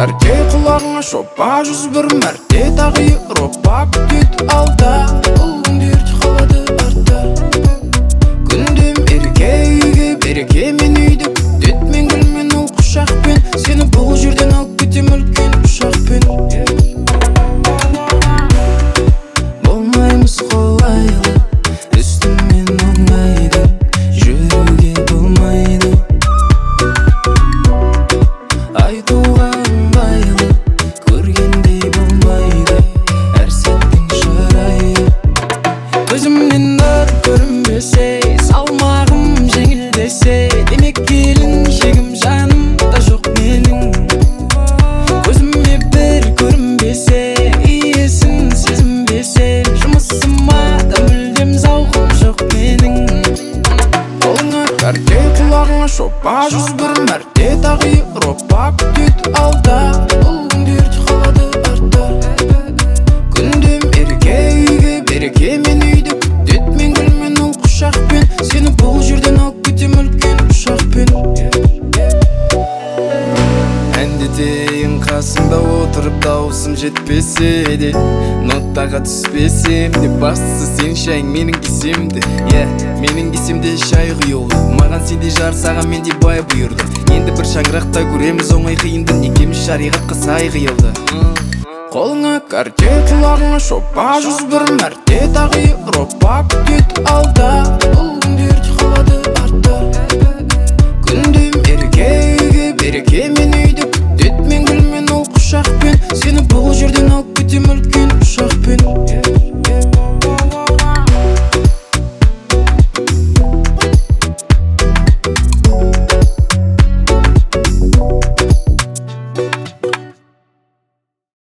карте құлағыңа шопа 101 мәрте тағы Европа күтет алда. Бұл күндер қалады артта. Күндем ерке үйге береке, мен үйді күтет мен гүлмен ол құшақпен. Сені бұл жерден алып кетем үлкен ұшақпен. Болмаймыз қолайлы, үстіммен оңайды, жүруге болмайды. Айтуға ыңғайлы, көргендей болмайды әр сәттің шырайы. Көзімнен нұр көрінбесе, салмағым жеңілдесе, демек келін шегім жанымда жоқ менің. Көзіме бір көрінбесе, иесін сезінбесе, жұмысыма да мүлдем зауқым жоқ менің. Қолыңа карте, құлағыңа шопа 101 мәрте тағы Европа күтет алда. Бұл күндер қалады артта. Күндем ерке үйге береке, мен үйді күтет мен гүлмен ол құшақпен. Сені бұл жерден алып кетем үлкен ұшақпен. Әндетейін қасымда отырып, дауысым жетпесе де, ноттаға түспесем де, бастысы сен шайың менің кесемді. Менің кесемде шай құйылды, маған сендей жар, саған мендей бай бұйырды. Енді бір шаңырақта көреміз оңай қиынды, екеміз шариғатқа сай қиылды. Қолыңа карте, құлағыңа шопа 101 мәрте тағы Европа күтет алда. Бұл күндер қалады артта. Күндем ерке үйге береке, мен үйді күтет мен гүлмен ол құшақпен. Сені